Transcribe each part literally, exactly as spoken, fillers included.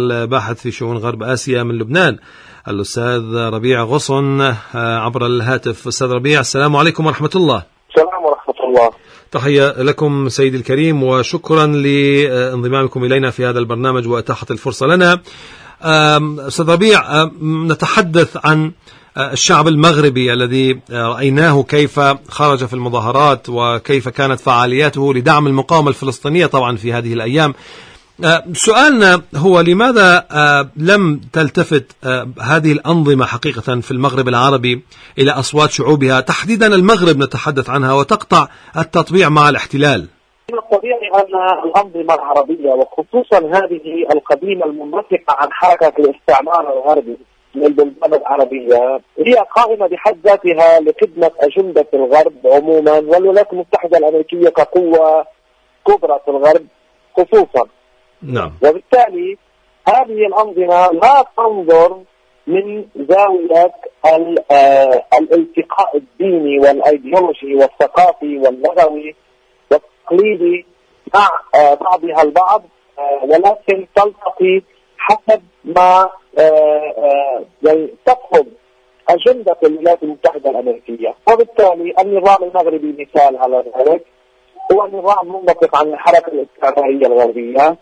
الباحث في شؤون غرب آسيا من لبنان الأستاذ ربيع غصن عبر الهاتف. أستاذ ربيع، السلام عليكم ورحمة الله. السلام ورحمة الله. تحية لكم سيدي الكريم، وشكرا لانضمامكم إلينا في هذا البرنامج وإتاحة الفرصة لنا. أستاذ ربيع، نتحدث عن الشعب المغربي الذي رأيناه كيف خرج في المظاهرات وكيف كانت فعالياته لدعم المقاومة الفلسطينية طبعا في هذه الأيام. سؤالنا هو لماذا لم تلتفت هذه الأنظمة حقيقة في المغرب العربي إلى أصوات شعوبها، تحديدا المغرب نتحدث عنها، وتقطع التطبيع مع الاحتلال؟ من الطبيعي أن الأنظمة العربية وخصوصا هذه القديمة المنبثقة عن حركة الاستعمار الغربي للبلدان العربية هي قائمة بحد ذاتها لخدمة أجندة الغرب عموما والولايات المتحدة الأمريكية كقوة كبرى في الغرب خصوصا. نعم. وبالتالي هذه الأنظمة لا تنظر من زاوية الالتقاء الديني والأيديولوجي والثقافي واللغوي والتقليدي مع بعضها البعض، ولكن تلتقي حسب ما يعني تطلب أجندة الولايات المتحدة الأمريكية. وبالتالي النظام المغربي مثال على ذلك هو نظام منبثق عن الحركة الاستعمارية الغربية،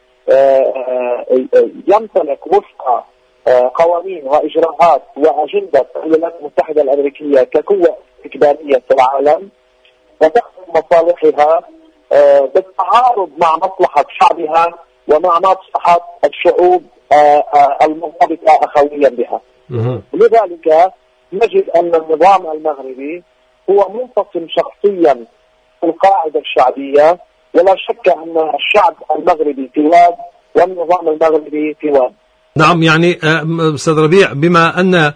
يمتلك وفق قوانين وإجراءات وأجندة الولايات المتحدة الأمريكية كقوة استكبارية في العالم، وتخدم مصالحها بالتعارض مع مصلحة شعبها ومع مصلحة الشعوب المرتبطة أخويا بها. لذلك نجد أن النظام المغربي هو منفصل شخصيا في القاعدة الشعبية، ولا شك أن الشعب المغربي في واد والنظام المغربي في واد. نعم، يعني أستاذ ربيع، بما أن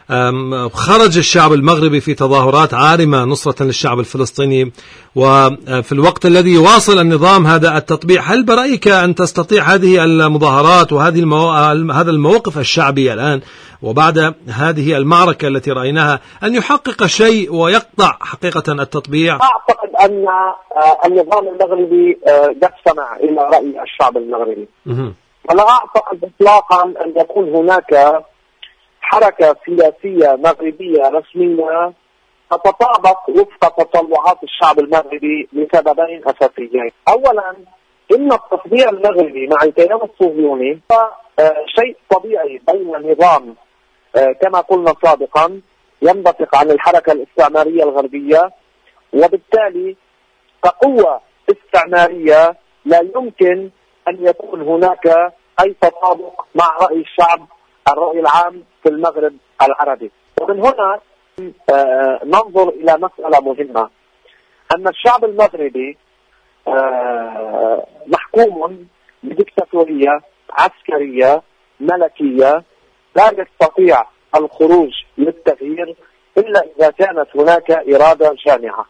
خرج الشعب المغربي في تظاهرات عارمة نصرة للشعب الفلسطيني، وفي الوقت الذي يواصل النظام هذا التطبيع، هل برأيك أن تستطيع هذه المظاهرات وهذه المو... هذا الموقف الشعبي الآن وبعد هذه المعركة التي رأيناها أن يحقق شيء ويقطع حقيقة التطبيع؟ أعتقد أن النظام المغربي يستمع إلى رأي الشعب المغربي، ولا أعتقد إطلاقا أن يكون هناك حركة سياسية مغربية رسمية تتطابق وفق تطلعات الشعب المغربي لسببين أساسيين. أولا، إن التطبيع المغربي مع الكيان الصهيوني شيء طبيعي بين نظام كما قلنا سابقا ينبثق عن الحركة الاستعمارية الغربية، وبالتالي كقوة استعمارية لا يمكن أن يكون هناك أي تطابق مع رأي الشعب الرأي العام في المغرب العربي. ومن هنا آه ننظر إلى مسألة مهمة، أن الشعب المغربي آه محكوم بديكتاتورية عسكرية ملكية لا يستطيع الخروج للتغيير إلا إذا كانت هناك إرادة جامعة.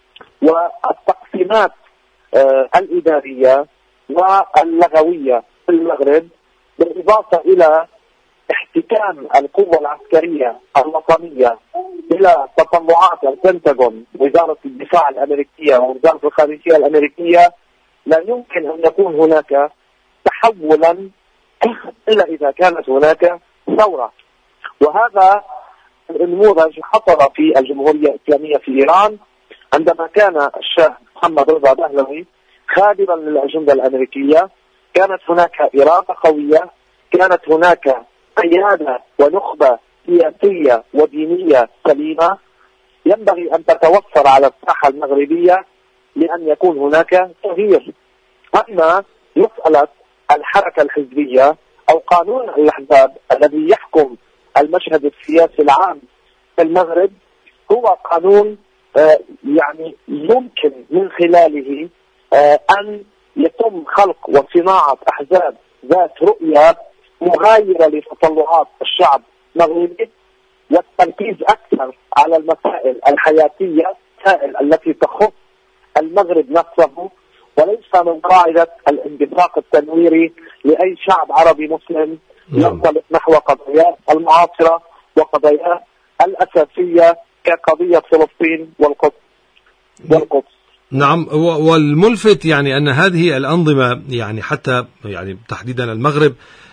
والتقسيمات آه الإدارية واللغوية في المغرب بالإضافة إلى احتكام القوة العسكرية الوطنية إلى تطلعات البنتاغون وزارة الدفاع الأمريكية ووزارة الخارجية الأمريكية لا يمكن أن يكون هناك تحولا إلا إذا كانت هناك ثورة. وهذا النموذج حصل في الجمهورية الإسلامية في إيران عندما كان الشاه محمد رضا دهلوي خادما للأجندة الأمريكية. كانت هناك إرادة قوية، كانت هناك قيادة ونخبة سياسية ودينية سليمة ينبغي أن تتوفر على الساحة المغربية لأن يكون هناك تغيير. أما مسألة الحركة الحزبية أو قانون الأحزاب الذي يحكم المشهد السياسي العام في المغرب هو قانون آه يعني يمكن من خلاله آه أن يتم خلق وصناعة أحزاب ذات رؤية مغايرة لتطلعات الشعب المغربي، والتركيز أكثر على المسائل الحياتية المسائل التي تخص المغرب نفسه، وليس من قاعدة الانبثاق التنويري لأي شعب عربي مسلم ينطلق نحو قضاياه المعاصرة وقضاياه الأساسية كقضية فلسطين والقدس والقدس. نعم، والملفت يعني أن هذه الأنظمة يعني حتى يعني تحديدا المغرب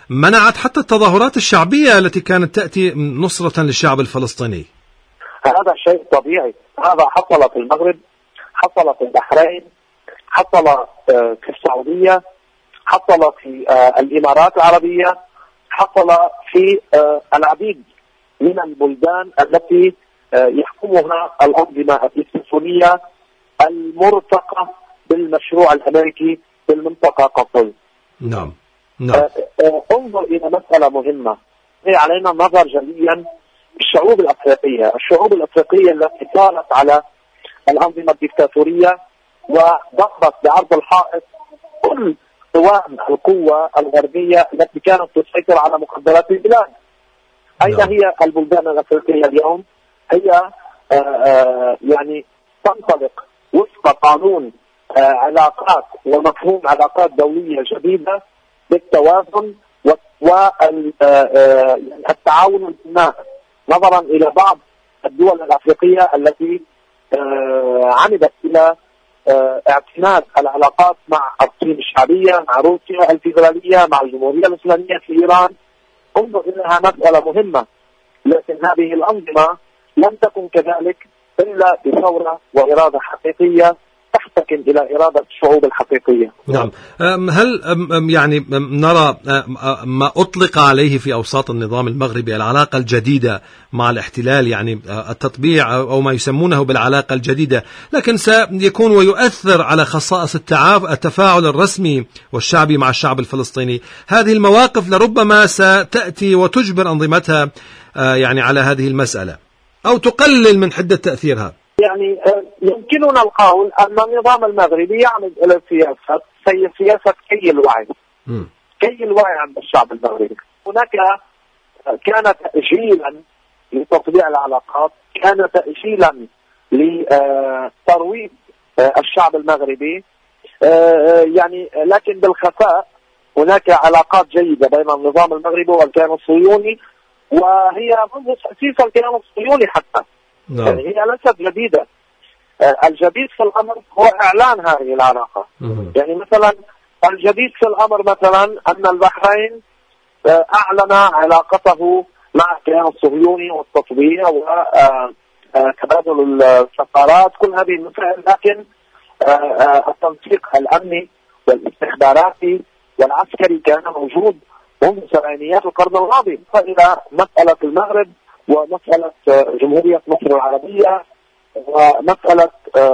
منعت حتى التظاهرات الشعبية التي كانت تأتي نصرة للشعب الفلسطيني. هذا شيء طبيعي، هذا حصل في المغرب، حصل في البحرين، حصل في السعودية، حصل في الإمارات العربية، حصل في العديد من البلدان التي يحكمها الأنظمة الدكتاتورية المرتقى بالمشروع الأمريكي في المنطقة ككل. نعم نعم. انظر إلى مسألة مهمة، هي علينا النظر جليا الشعوب الأفريقية، الشعوب الأفريقية التي كانت على الأنظمة الدكتاتورية وضربت بعرض الحائط كل قوام القوة الغربية التي كانت تسيطر على مقدرات البلاد. أين نعم. هي البلدان الأفريقية اليوم؟ هي آآ آآ يعني تنطلق وفق قانون علاقات ومفهوم علاقات دولية جديدة بالتوازن والتعاون والبناء، نظرا إلى بعض الدول الأفريقية التي عمدت إلى اعتماد العلاقات مع الصين الشعبية، مع روسيا الفيدرالية، مع الجمهورية الإسلامية في إيران. انظر إنها مسألة مهمة، لكن هذه الأنظمة لم تكن كذلك إلا بثورة وإرادة حقيقية تحتكم إلى إرادة الشعوب الحقيقية. نعم. هل يعني نرى ما أطلق عليه في أوساط النظام المغربي العلاقة الجديدة مع الاحتلال، يعني التطبيع أو ما يسمونه بالعلاقة الجديدة، لكن سيكون ويؤثر على خصائص التفاعل الرسمي والشعبي مع الشعب الفلسطيني؟ هذه المواقف لربما ستأتي وتجبر أنظمتها يعني على هذه المسألة أو تقلل من حدة تأثيرها. يعني يمكننا القول أن النظام المغربي يعمل إلى سياسة سياسة كي الوعي م. كي الوعي عند الشعب المغربي. هناك كان تأجيلا لتطبيع العلاقات، كان تأجيلا لترويج الشعب المغربي، يعني لكن بالخفاء هناك علاقات جيدة بين النظام المغربي والكيان الصهيوني، وهي منذ تأسيس الكيان الصهيوني حتى. نعم. يعني هي ليست جديدة. الجديد في الأمر هو إعلان هذه العلاقة. مم. يعني مثلا الجديد في الأمر مثلا أن البحرين أعلن علاقته مع الكيان الصهيوني والتطبيع وتبادل السفارات، كل هذه المسائل، لكن التنسيق الأمني والاستخباراتي والعسكري كان موجود منذ سبعينيات القرن الماضي. فإلى مسألة المغرب ومسألة جمهورية مصر العربية ومسألة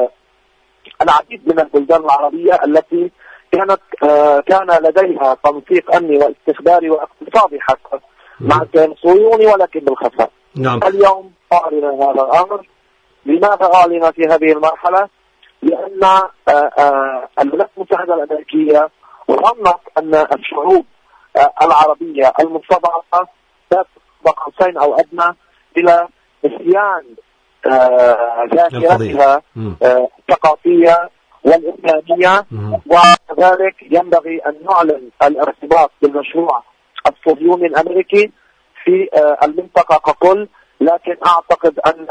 العديد من البلدان العربية التي كانت كان لديها تنسيق أمني واستخباري واقتصادي حتى مع الكيان الصهيوني، ولكن بالخفاء. نعم. اليوم أعلن هذا الأمر. لماذا أعلن في هذه المرحلة؟ لأن الولايات المتحدة الأمريكية ظنت أن الشعوب العربية المستضعفة بقوسين أو أدنى إلى نسيان ذاكرتها الثقافية والإسلامية، وكذلك ينبغي أن نعلن الارتباط بالمشروع الصهيوني الأمريكي في المنطقة ككل. لكن أعتقد أن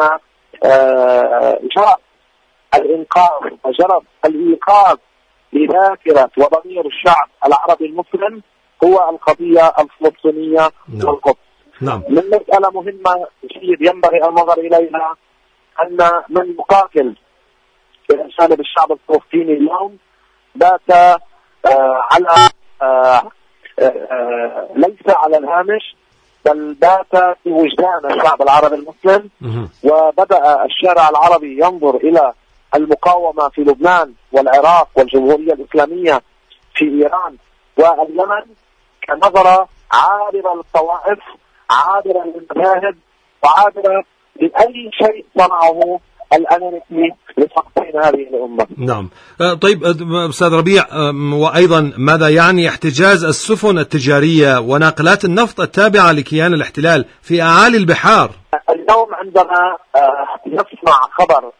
جرى الإنقاذ وجرى الإيقاظ لذاكرة وضمير الشعب العربي المسلم هو القضية الفلسطينية والقدس. نعم. من مسألة مهمة جيد ينبغي النظر إليها أن من يقاتل إلى جانب الشعب الفلسطيني اليوم بات آه على آه آه ليس على الهامش، بل بات في وجدان الشعب العربي المسلم. وبدأ الشارع العربي ينظر إلى المقاومة في لبنان والعراق والجمهورية الإسلامية في إيران واليمن كنظرة عابرة للطوائف، عابرة للمذاهب، وعابرة لأي شيء صنعه الأمريكي لتقطين هذه الأمة. نعم. طيب أستاذ ربيع، وأيضا ماذا يعني احتجاز السفن التجارية وناقلات النفط التابعة لكيان الاحتلال في أعالي البحار؟ اليوم عندما نسمع خبر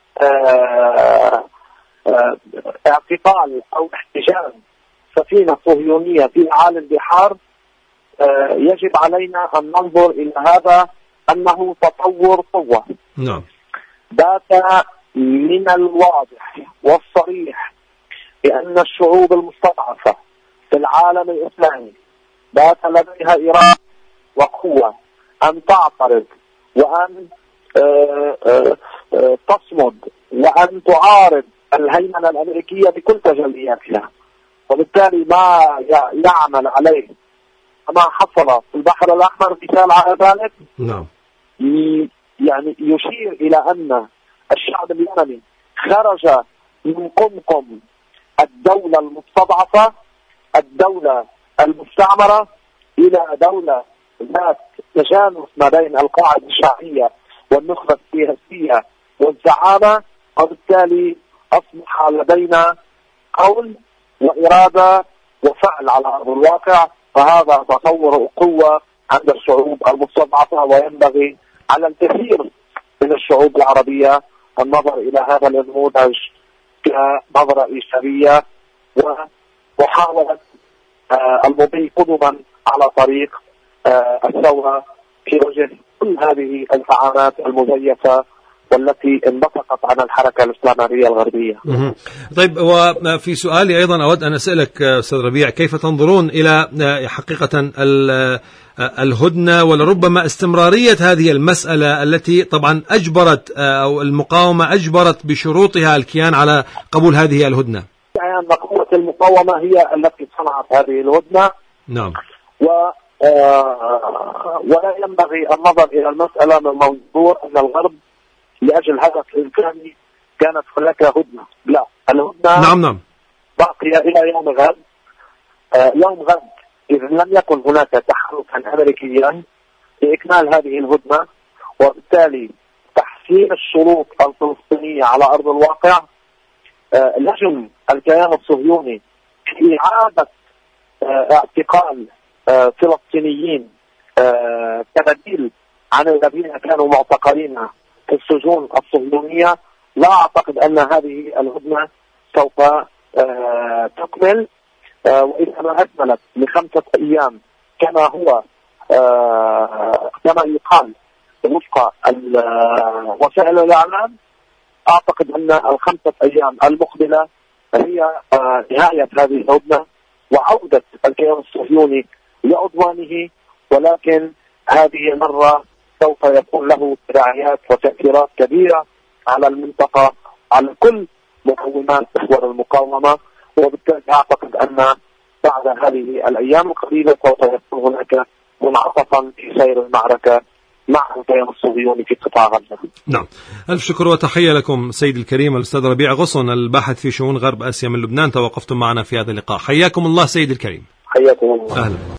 اعتقال أو احتجاز سفينة صهيونية في أعالي البحار، يجب علينا أن ننظر إلى هذا أنه تطور قوة. نعم. بات من الواضح والصريح بأن الشعوب المستضعفة في العالم الإسلامي بات لديها إرادة وقوة أن تعترض وأن آآ آآ آآ تصمد وأن تعارض الهيمنة الأمريكية بكل تجلياتها. وبالتالي ما يعمل عليه ما حصل في البحر الأحمر مثال على ذلك. نعم. يعني يشير إلى أن الشعب اليمني خرج من قمقم الدولة المستضعفة، الدولة المستعمرة، إلى دولة ذات تجانس ما بين القاعدة الشعبية والنخبة السياسية والزعامة. وبالتالي أصبح لدينا قول وإرادة وفعل على أرض الواقع، فهذا تصور قوة عند الشعوب المستضعفة، وينبغي على الكثير من الشعوب العربية النظر إلى هذا النموذج كنظرة إيجابية ومحاولة المضي قدما على طريق الثورة في وجه كل هذه الزعامات المزيفة والتي انبثقت عن الحركة الإسلامية الغربية. طيب، وفي سؤالي أيضا أود أن أسألك أستاذ ربيع، كيف تنظرون إلى حقيقة الهدنة ولربما استمرارية هذه المسألة التي طبعا أجبرت أو المقاومة أجبرت بشروطها الكيان على قبول هذه الهدنة؟ يعني أن قوة المقاومة هي التي صنعت هذه الهدنة. نعم. و ولا ينبغي النظر إلى المسألة من منظور أن الغرب لأجل هدف إنساني كانت هناك هدنة. لا، الهدنة نعم نعم باقية إلى يوم غد. آه يوم غد إذا لم يكن هناك تحركا أمريكيا لإكمال هذه الهدنة وبالتالي تحسين الشروط الفلسطينية على أرض الواقع، آه لجم الكيان الصهيوني في إعادة آه اعتقال آه فلسطينيين آه كبديل عن الذين كانوا معتقلين في السجون الصهيونية. لا أعتقد أن هذه الهدنة سوف آه تكمل، آه وإذا ما أكملت لخمسة أيام كما هو آه كما يقال وفق وسائل الإعلام، أعتقد أن الخمسة أيام المقبلة هي آه نهاية هذه الهدنة وعودة الكيان الصهيوني لعدوانه، ولكن هذه المرة سوف يكون له تداعيات وتأثيرات كبيرة على المنطقة، على كل مقومات محور المقاومة. وبالتالي أعتقد أن بعد هذه الأيام القليلة سوف يكون هناك منعطفا في سير المعركة مع الكيان الصهيوني في قطاع غزة. نعم، ألف شكر وتحية لكم سيد الكريم الأستاذ ربيع غصن، الباحث في شؤون غرب آسيا من لبنان. توقفتم معنا في هذا اللقاء، حياكم الله سيد الكريم. حياكم الله. أهلا.